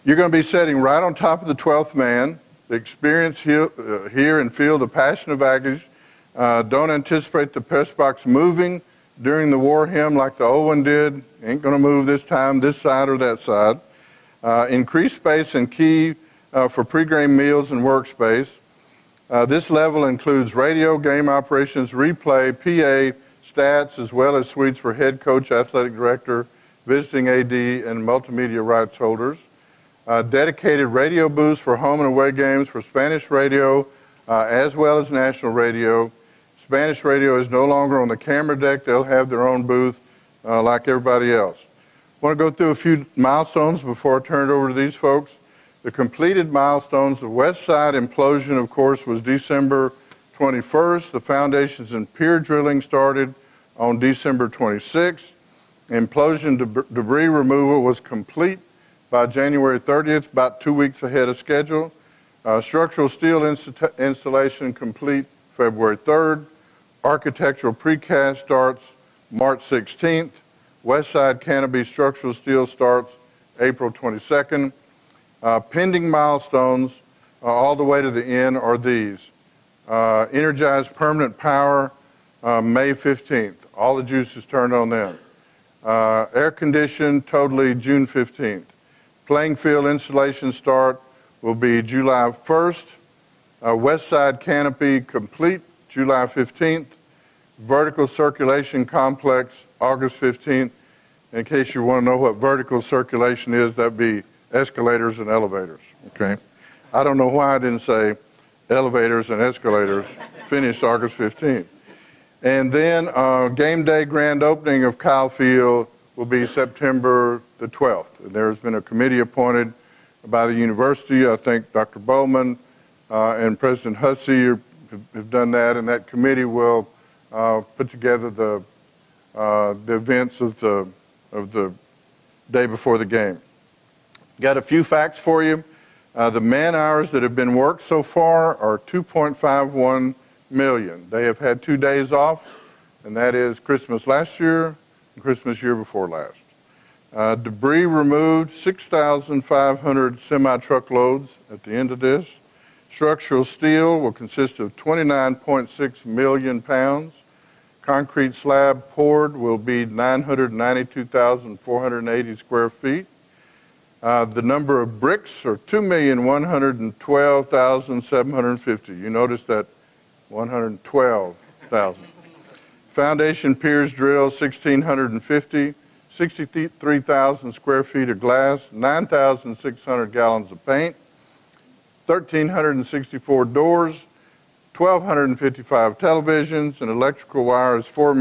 You're going to be sitting right on top of the 12th man. Experience hear and feel the passion of Aggies. Don't anticipate the press box moving during the war hymn like the old one did. Ain't going to move this time, this side or that side. Increase space and key for pregame meals and workspace. This level includes radio, game operations, replay, PA, stats, as well as suites for head coach, athletic director, visiting AD, and multimedia rights holders. Dedicated radio booths for home and away games for Spanish radio as well as national radio. Spanish radio is no longer on the camera deck. They'll have their own booth like everybody else. I want to go through a few milestones before I turn it over to these folks. The completed milestones, the west side implosion, of course, was December 21st. The foundations and pier drilling started on December 26th. Implosion debris removal was complete by January 30th, about 2 weeks ahead of schedule. Structural steel installation complete February 3rd. Architectural precast starts March 16th. West side canopy structural steel starts April 22nd. Pending milestones all the way to the end are these. Energized permanent power May 15th. All the juices turned on then. Air conditioned totally June 15th. Playing field installation start will be July 1st. West side canopy complete July 15th. Vertical circulation complex August 15th. In case you want to know what vertical circulation is, that'd be escalators and elevators. Okay. I don't know why I didn't say elevators and escalators. Finished August 15th. And then game day grand opening of Kyle Field will be September the 12th. And there's been a committee appointed by the university. I think Dr. Bowman and President Hussey have done that, and that committee will put together the events of the day before the game. Got a few facts for you. The man hours that have been worked so far are 2.51 million. They have had 2 days off, and that is Christmas last year and Christmas year before last. Debris removed, 6,500 semi-truckloads at the end of this. Structural steel will consist of 29.6 million pounds. Concrete slab poured will be 992,480 square feet. The number of bricks are 2,112,750. You notice that 112,000. Foundation piers drilled 1,650. 63,000 square feet of glass, 9,600 gallons of paint, 1,364 doors, 1,255 televisions, and electrical wire is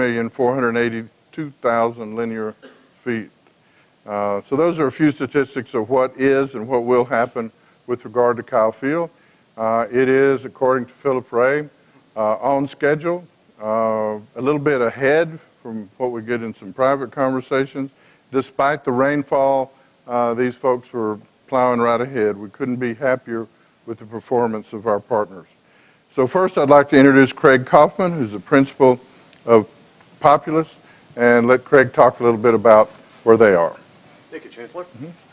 4,482,000 linear feet. So those are a few statistics of what is and what will happen with regard to Kyle Field. It is, according to Philip Ray, on schedule, a little bit ahead from what we get in some private conversations. Despite the rainfall, these folks were plowing right ahead. We couldn't be happier with the performance of our partners. So first I'd like to introduce Craig Kaufman, who's the principal of Populous, and let Craig talk a little bit about where they are. Thank you, Chancellor.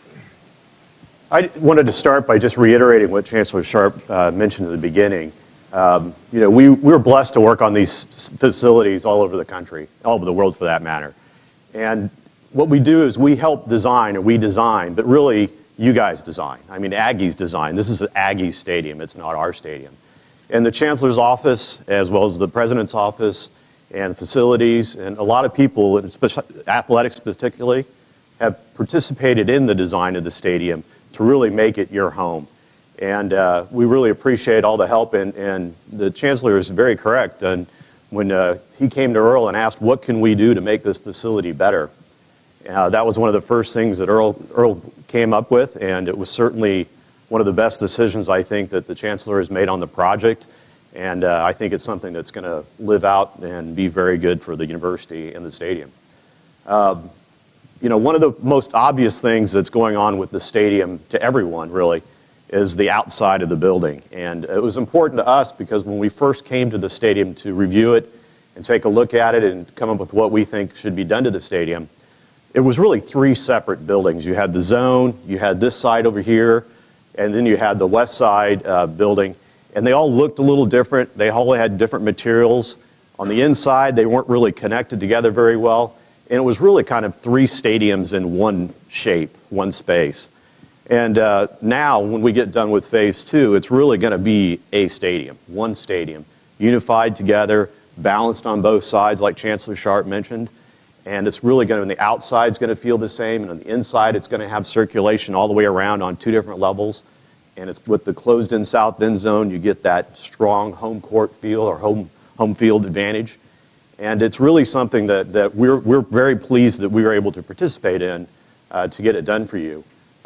I wanted to start by just reiterating what Chancellor Sharp mentioned at the beginning. We were blessed to work on these facilities all over the country, all over the world for that matter. And what we do is we help design, or we design, but really you guys design. I mean, Aggies design. This is an Aggie stadium. It's not our stadium. And the Chancellor's office, as well as the President's office and facilities, and a lot of people, athletics particularly, have participated in the design of the stadium to really make it your home. And we really appreciate all the help, and the Chancellor is very correct. And when he came to Earl and asked, what can we do to make this facility better? That was one of the first things that Earl came up with, and it was certainly one of the best decisions, I think, that the Chancellor has made on the project. And I think it's something that's going to live out and be very good for the university and the stadium. One of the most obvious things that's going on with the stadium to everyone, really, is the outside of the building. And it was important to us because when we first came to the stadium to review it and take a look at it and come up with what we think should be done to the stadium, it was really three separate buildings. You had the zone, you had this side over here, and then you had the west side building. And they all looked a little different. They all had different materials. On the inside, they weren't really connected together very well. And it was really kind of three stadiums in one shape, one space. And now, when we get done with Phase 2, it's really going to be a stadium, one stadium, unified together, balanced on both sides, like Chancellor Sharp mentioned. And it's really going to, on the outside, it's going to feel the same, and on the inside, it's going to have circulation all the way around on two different levels. And it's with the closed-in south end zone, you get that strong home court feel or home field advantage. And it's really something that we're very pleased that we were able to participate in to get it done for you.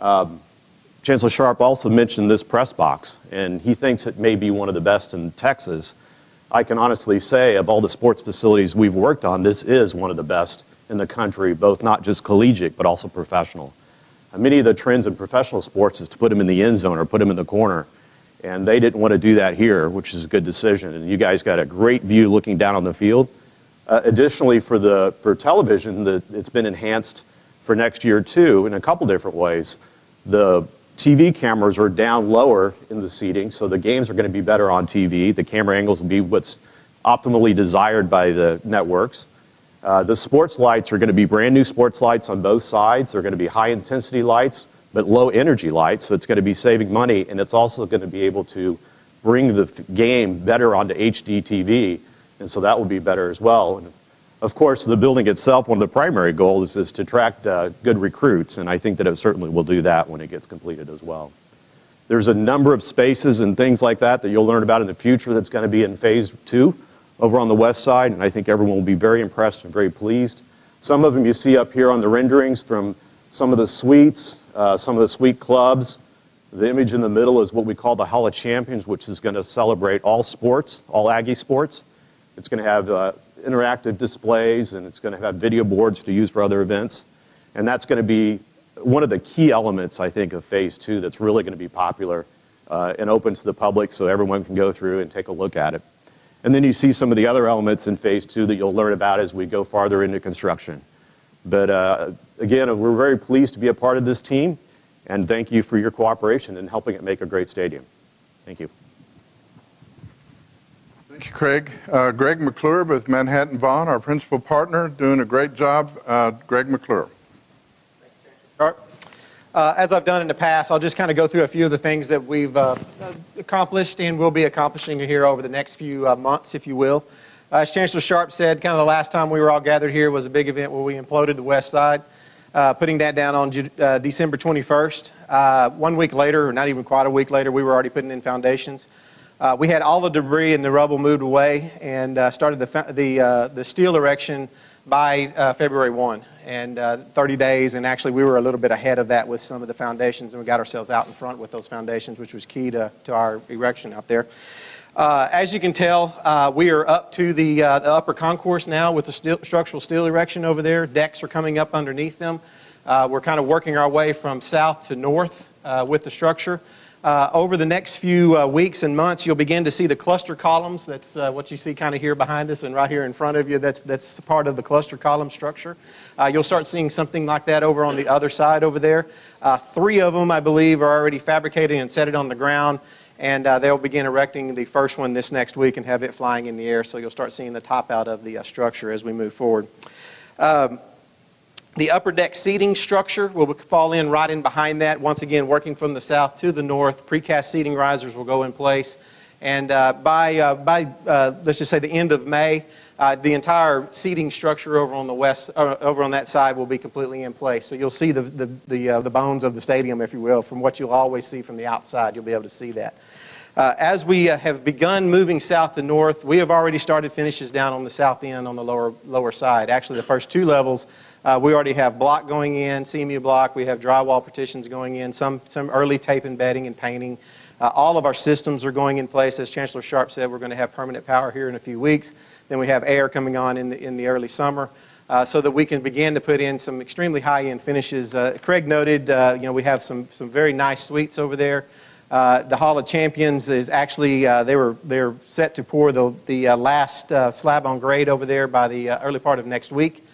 Chancellor Sharp also mentioned this press box, and he thinks it may be one of the best in Texas. I can honestly say, of all the sports facilities we've worked on, this is one of the best in the country, both not just collegiate, but also professional. Many of the trends in professional sports is to put them in the end zone or put them in the corner, and they didn't want to do that here, which is a good decision. And you guys got a great view looking down on the field. Additionally, for television, it's been enhanced for next year, too, in a couple different ways. The TV cameras are down lower in the seating, so the games are going to be better on TV. The camera angles will be what's optimally desired by the networks. The sports lights are going to be brand new sports lights on both sides. They're going to be high-intensity lights, but low-energy lights, so it's going to be saving money, and it's also going to be able to bring the game better onto HD TV, and so that will be better as well. And of course, the building itself, one of the primary goals is to attract good recruits, and I think that it certainly will do that when it gets completed as well. There's a number of spaces and things like that you'll learn about in the future that's going to be in Phase 2 over on the west side, and I think everyone will be very impressed and very pleased. Some of them you see up here on the renderings from some of the suites, some of the suite clubs. The image in the middle is what we call the Hall of Champions, which is going to celebrate all sports, all Aggie sports. It's going to have interactive displays, and it's going to have video boards to use for other events. And that's going to be one of the key elements, I think, of Phase 2 that's really going to be popular and open to the public so everyone can go through and take a look at it. And then you see some of the other elements in Phase 2 that you'll learn about as we go farther into construction. But again, we're very pleased to be a part of this team, and thank you for your cooperation in helping it make a great stadium. Thank you. Thank you, Craig. Greg McClure with Manhattan Vaughn, our principal partner, doing a great job. Greg McClure. As I've done in the past, I'll just kind of go through a few of the things that we've accomplished and will be accomplishing here over the next few months, if you will. As Chancellor Sharp said, kind of the last time we were all gathered here was a big event where we imploded the west side, putting that down on December 21st. 1 week later, or not even quite a week later, we were already putting in foundations. We had all the debris and the rubble moved away and started the steel erection by February 1, and 30 days, and actually we were a little bit ahead of that with some of the foundations, and we got ourselves out in front with those foundations, which was key to our erection out there. As you can tell, we are up to the upper concourse now with the structural steel erection over there. Decks are coming up underneath them. We're kind of working our way from south to north with the structure. Over the next few weeks and months, you'll begin to see the cluster columns. That's what you see kind of here behind us and right here in front of you. That's part of the cluster column structure. You'll start seeing something like that over on the other side over there. 3 of them, I believe, are already fabricated and set it on the ground. And they'll begin erecting the first one this next week and have it flying in the air. So you'll start seeing the top out of the structure as we move forward. The upper deck seating structure will fall in right in behind that. Once again, working from the south to the north, precast seating risers will go in place. And by let's just say the end of May, the entire seating structure over on the west, over on that side, will be completely in place. So you'll see the bones of the stadium, if you will, from what you'll always see from the outside. You'll be able to see that. As we have begun moving south to north, we have already started finishes down on the south end on the lower side. Actually, the first 2 levels. We already have block going in, CMU block. We have drywall partitions going in, some early tape and bedding and painting. All of our systems are going in place. As Chancellor Sharp said, we're going to have permanent power here in a few weeks. Then we have air coming on in the early summer so that we can begin to put in some extremely high-end finishes. Craig noted, we have some very nice suites over there. The Hall of Champions is actually, they're set to pour the last slab on grade over there by the early part of next week.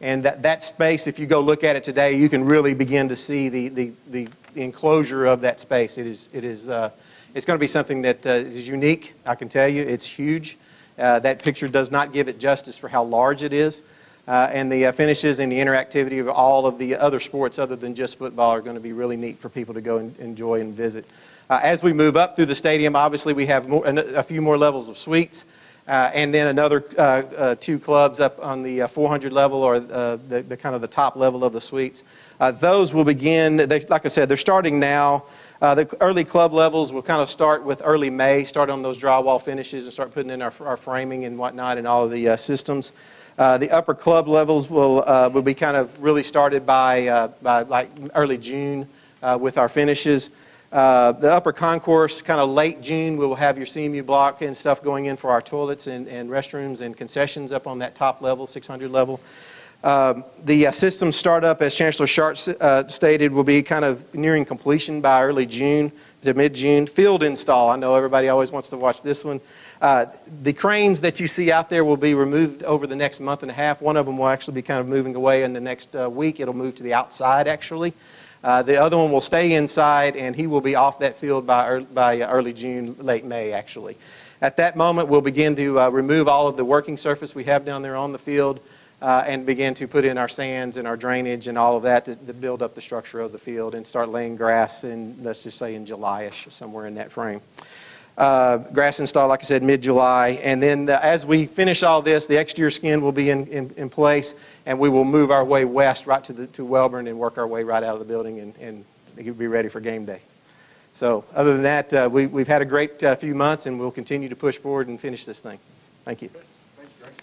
And that space, if you go look at it today, you can really begin to see the enclosure of that space. It's going to be something that is unique, I can tell you. It's huge. That picture does not give it justice for how large it is. And the finishes and the interactivity of all of the other sports other than just football are going to be really neat for people to go and enjoy and visit. As we move up through the stadium, obviously we have a few more levels of suites. And then another 2 clubs up on the 400 level, or the kind of the top level of the suites. Those will begin, like I said, they're starting now. The early club levels will kind of start with early May, start on those drywall finishes and start putting in our framing and whatnot and all of the systems. The upper club levels will be kind of really started by like early June with our finishes. The upper concourse, kind of late June, we will have your CMU block and stuff going in for our toilets and restrooms and concessions up on that top level, 600 level. The system startup, as Chancellor Sharp stated, will be kind of nearing completion by early June to mid-June. Field install, I know everybody always wants to watch this one. The cranes that you see out there will be removed over the next month and a half. One of them will actually be kind of moving away in the next week. It'll move to the outside, actually. The other one will stay inside, and he will be off that field by early June, late May, actually. At that moment, we'll begin to remove all of the working surface we have down there on the field and begin to put in our sands and our drainage and all of that to build up the structure of the field and start laying grass in, let's just say, in July-ish, somewhere in that frame. Grass install, like I said, mid-July. And then as we finish all this, the exterior skin will be in place, and we will move our way west right to Welborn and work our way right out of the building and be ready for game day. So other than that, we've had a great few months, and we'll continue to push forward and finish this thing. Thank you. Thanks, Greg.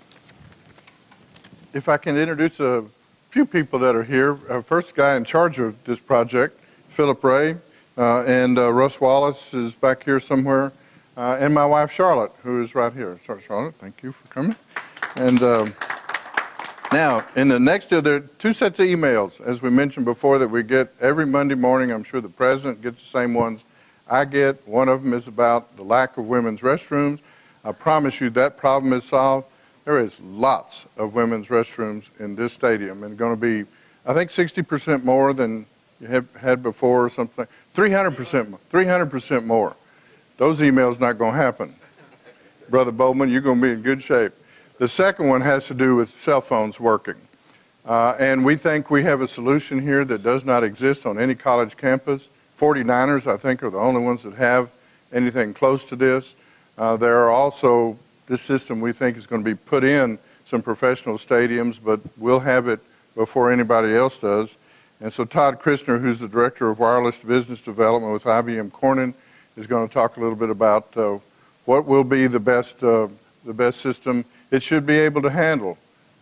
If I can introduce a few people that are here. First guy in charge of this project, Philip Ray, and Russ Wallace is back here somewhere. And my wife, Charlotte, who is right here. Sorry, Charlotte, thank you for coming. And now, in the next, there are 2 sets of emails, as we mentioned before, that we get every Monday morning. I'm sure the president gets the same ones I get. One of them is about the lack of women's restrooms. I promise you that problem is solved. There is lots of women's restrooms in this stadium, and going to be, I think, 60% more than you have had before or something. 300% more. Those emails not going to happen. Brother Bowman, you're going to be in good shape. The second one has to do with cell phones working. And we think we have a solution here that does not exist on any college campus. 49ers, I think, are the only ones that have anything close to this. There are also, this system we think is going to be put in some professional stadiums, but we'll have it before anybody else does. And so Todd Christner, who's the Director of Wireless Business Development with IBM Corning, is going to talk a little bit about what will be the best system. It should be able to handle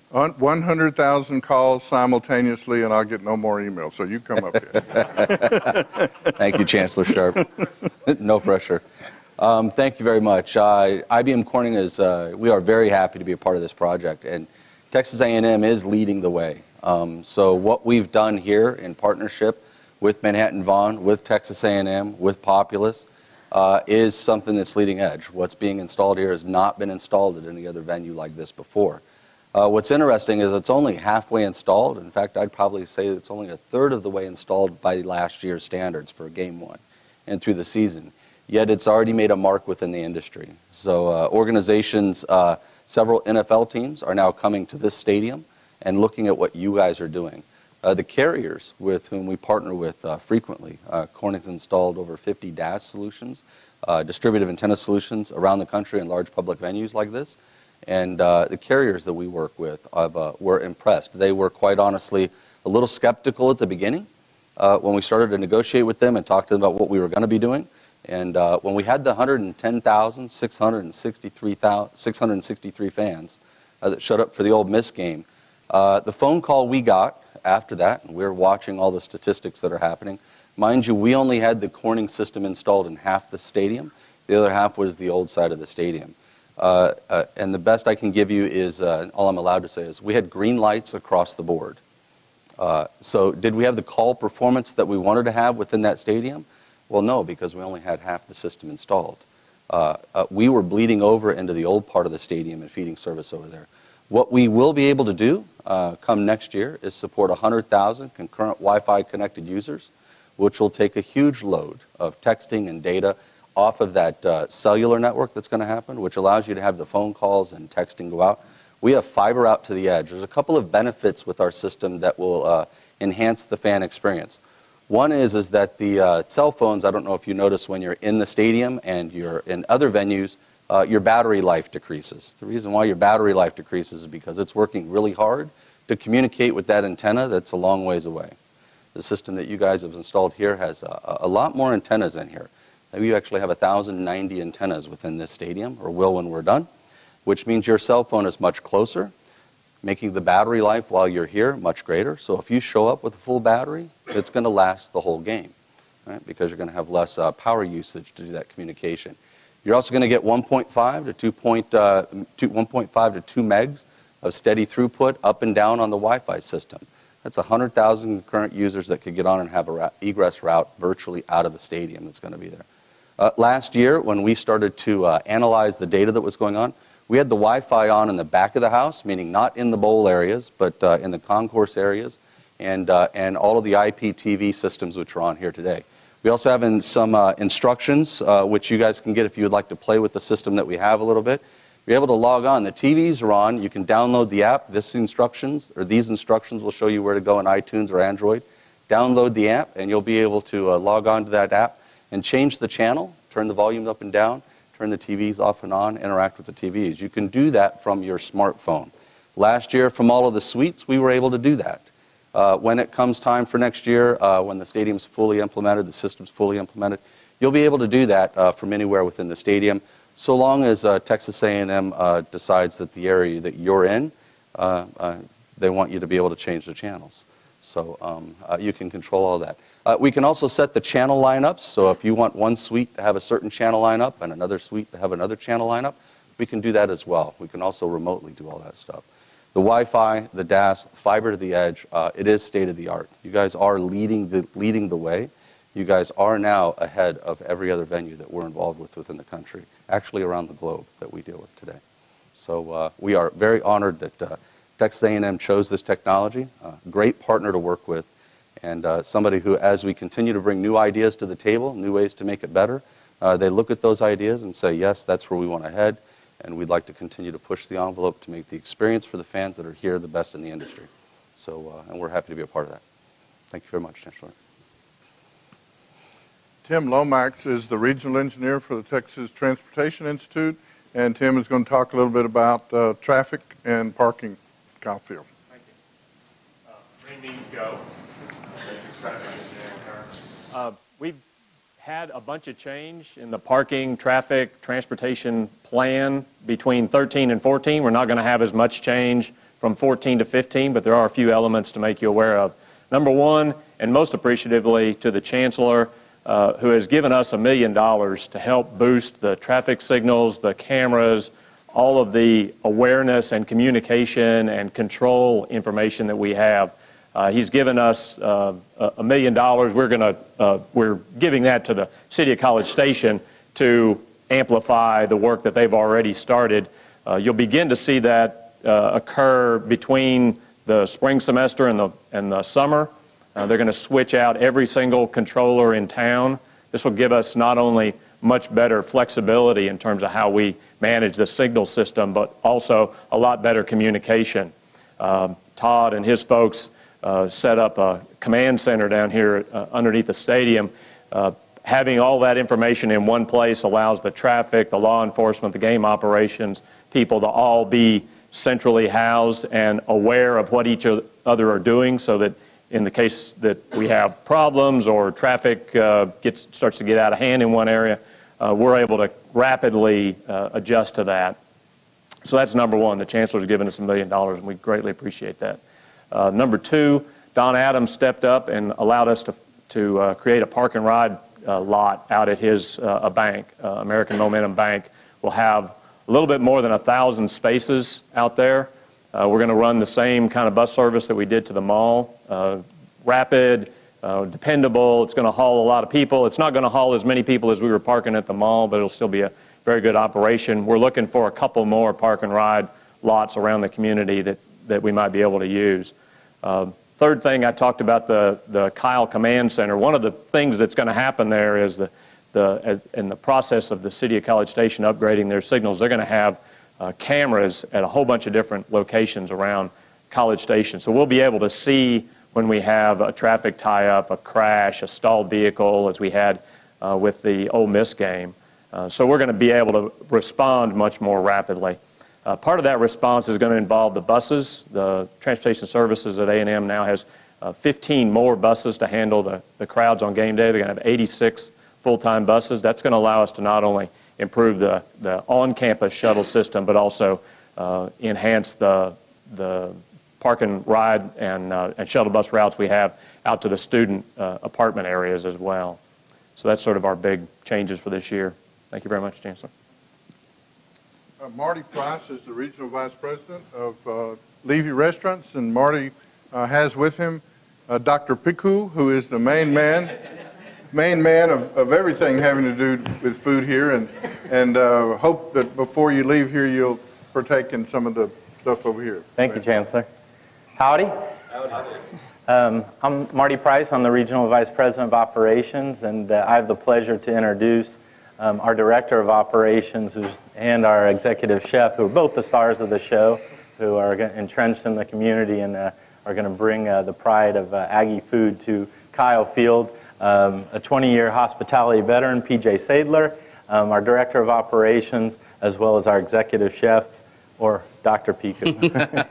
100,000 calls simultaneously, and I'll get no more emails. So you come up here. Thank you, Chancellor Sharp. No pressure. Thank you very much. IBM Corning we are very happy to be a part of this project, and Texas A&M is leading the way. So what we've done here in partnership with Manhattan Vaughn, with Texas A&M, with Populous, is something that's leading edge. What's being installed here has not been installed at any other venue like this before. What's interesting is it's only halfway installed. In fact, I'd probably say it's only a third of the way installed by last year's standards for Game 1 and through the season. Yet it's already made a mark within the industry. So organizations, several NFL teams are now coming to this stadium and looking at what you guys are doing. The carriers with whom we partner with frequently, Corning's installed over 50 DAS solutions, distributive antenna solutions around the country in large public venues like this. And the carriers that we work with were impressed. They were, quite honestly, a little skeptical at the beginning when we started to negotiate with them and talk to them about what we were going to be doing. And when we had the 110,663 fans that showed up for the Ole Miss game, the phone call we got after that, and we're watching all the statistics that are happening. Mind you, we only had the Corning system installed in half the stadium. The other half was the old side of the stadium. And the best I can give you is, all I'm allowed to say is, we had green lights across the board. So did we have the call performance that we wanted to have within that stadium? Well, no, because we only had half the system installed. We were bleeding over into the old part of the stadium and feeding service over there. What we will be able to do come next year is support 100,000 concurrent Wi-Fi connected users, which will take a huge load of texting and data off of that cellular network that's going to happen, which allows you to have the phone calls and texting go out. We have fiber out to the edge. There's a couple of benefits with our system that will enhance the fan experience. One is that the cell phones, I don't know if you notice when you're in the stadium and you're in other venues, your battery life decreases. The reason why your battery life decreases is because it's working really hard to communicate with that antenna that's a long ways away. The system that you guys have installed here has a lot more antennas in here. We actually have 1,090 antennas within this stadium, or will when we're done, which means your cell phone is much closer, making the battery life while you're here much greater. So if you show up with a full battery, it's going to last the whole game, right? Because you're going to have less power usage to do that communication. You're also going to get 1.5 to 2 megs of steady throughput up and down on the Wi-Fi system. That's 100,000 current users that could get on and have an egress route virtually out of the stadium that's going to be there. Last year, when we started to analyze the data that was going on, we had the Wi-Fi on in the back of the house, meaning not in the bowl areas, but in the concourse areas, and all of the IPTV systems which are on here today. We also have some instructions, which you guys can get if you would like to play with the system that we have a little bit. You're able to log on. The TVs are on. You can download the app. These instructions will show you where to go in iTunes or Android. Download the app, and you'll be able to log on to that app and change the channel, turn the volume up and down, turn the TVs off and on, interact with the TVs. You can do that from your smartphone. Last year, from all of the suites, we were able to do that. When it comes time for next year, when the stadium's fully implemented, the system's fully implemented, you'll be able to do that from anywhere within the stadium, so long as Texas A&M decides that the area that you're in, they want you to be able to change the channels. So you can control all that. We can also set the channel lineups. So if you want one suite to have a certain channel lineup and another suite to have another channel lineup, we can do that as well. We can also remotely do all that stuff. The Wi-Fi, the DAS, fiber to the edge, it is state-of-the-art. You guys are leading the way. You guys are now ahead of every other venue that we're involved with within the country, actually around the globe that we deal with today. So we are very honored that Texas A&M chose this technology, great partner to work with, and somebody who, as we continue to bring new ideas to the table, new ways to make it better, they look at those ideas and say, yes, that's where we want to head, and we'd like to continue to push the envelope to make the experience for the fans that are here the best in the industry. So, and we're happy to be a part of that. Thank you very much, Chancellor. Tim Lomax is the regional engineer for the Texas Transportation Institute, and Tim is going to talk a little bit about traffic and parking at Kyle Field. Thank you. Green means go. We've had a bunch of change in the parking, traffic, transportation plan between 13 and 14. We're not going to have as much change from 14 to 15, but there are a few elements to make you aware of. Number one, and most appreciatively to the Chancellor, who has given us $1 million to help boost the traffic signals, the cameras, all of the awareness and communication and control information that we have. He's given us $1 million. We're giving that to the City of College Station to amplify the work that they've already started. You'll begin to see that occur between the spring semester and the summer. They're going to switch out every single controller in town. This will give us not only much better flexibility in terms of how we manage the signal system, but also a lot better communication. Todd and his folks set up a command center down here underneath the stadium. Having all that information in one place allows the traffic, the law enforcement, the game operations people to all be centrally housed and aware of what each other are doing, so that in the case that we have problems or traffic starts to get out of hand in one area, we're able to rapidly adjust to that. So that's number one. The Chancellor's given us $1 million, and we greatly appreciate that. Number two, Don Adams stepped up and allowed us to create a park and ride lot out at his bank, American Momentum Bank. We'll have a little bit more than 1,000 spaces out there. We're going to run the same kind of bus service that we did to the mall. Rapid, dependable. It's going to haul a lot of people. It's not going to haul as many people as we were parking at the mall, but it'll still be a very good operation. We're looking for a couple more park and ride lots around the community that we might be able to use. Third thing, I talked about the Kyle Command Center. One of the things that's going to happen there is in the process of the City of College Station upgrading their signals, they're going to have cameras at a whole bunch of different locations around College Station. So we'll be able to see when we have a traffic tie-up, a crash, a stalled vehicle, as we had with the Ole Miss game. So we're going to be able to respond much more rapidly. Part of that response is going to involve the buses. The Transportation Services at A&M now has 15 more buses to handle the crowds on game day. They're going to have 86 full-time buses. That's going to allow us to not only improve the on-campus shuttle system, but also enhance the park and ride and shuttle bus routes we have out to the student apartment areas as well. So that's sort of our big changes for this year. Thank you very much, Chancellor. Marty Price is the Regional Vice President of Levy Restaurants, and Marty has with him Dr. Piku, who is the main man of everything having to do with food here, and hope that before you leave here you'll partake in some of the stuff over here. Thank you, Chancellor. Howdy. Howdy. I'm Marty Price. I'm the Regional Vice President of Operations, and I have the pleasure to introduce our Director of Operations and our Executive Chef, who are both the stars of the show, who are entrenched in the community and are going to bring the pride of Aggie food to Kyle Field. A 20-year hospitality veteran, P.J. Sadler, our Director of Operations, as well as our Executive Chef, or Dr. Piku.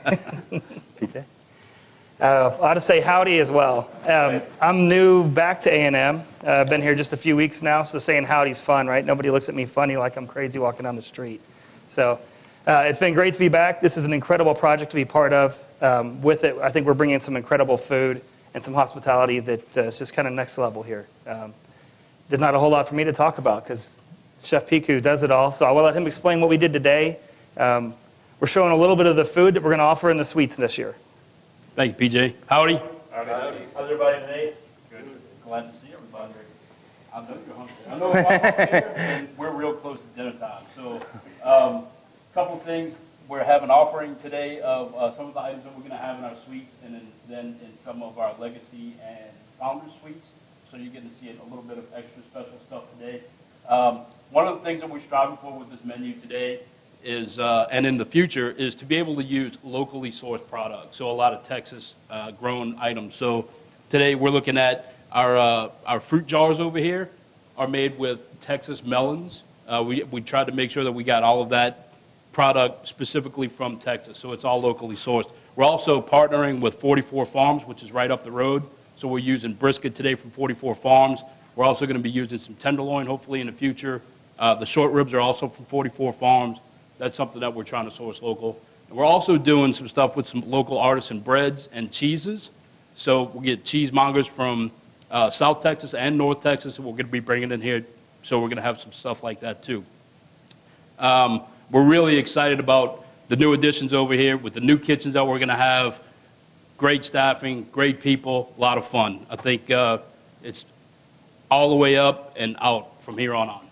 P.J.? I ought to say howdy as well. I'm new back to A&M. I've been here just a few weeks now, so saying howdy's fun, right? Nobody looks at me funny like I'm crazy walking down the street. So it's been great to be back. This is an incredible project to be part of. With it, I think we're bringing some incredible food and some hospitality that is just kind of next level here. There's not a whole lot for me to talk about because Chef Piku does it all, so I will let him explain what we did today. We're showing a little bit of the food that we're going to offer in the suites this year. Thank you, PJ. Howdy. Howdy. How's everybody today? Good. Glad to see everybody. I know you're hungry. I know I'm here, and we're real close to dinner time. So a couple things. We're having an offering today of some of the items that we're going to have in our suites and then in some of our legacy and founder suites. So you're getting to see a little bit of extra special stuff today. One of the things that we're striving for with this menu today is, and in the future, is to be able to use locally sourced products, so a lot of Texas grown items. So today we're looking at our fruit jars over here are made with Texas melons. We tried to make sure that we got all of that product specifically from Texas, so it's all locally sourced. We're also partnering with 44 Farms, which is right up the road, so we're using brisket today from 44 Farms. We're also going to be using some tenderloin, hopefully in the future. The short ribs are also from 44 Farms. That's something that we're trying to source local. And we're also doing some stuff with some local artisan breads and cheeses. So we'll get cheesemongers from South Texas and North Texas that we're going to be bringing in here. So we're going to have some stuff like that too. We're really excited about the new additions over here with the new kitchens that we're going to have. Great staffing, great people, a lot of fun. I think it's all the way up and out from here on.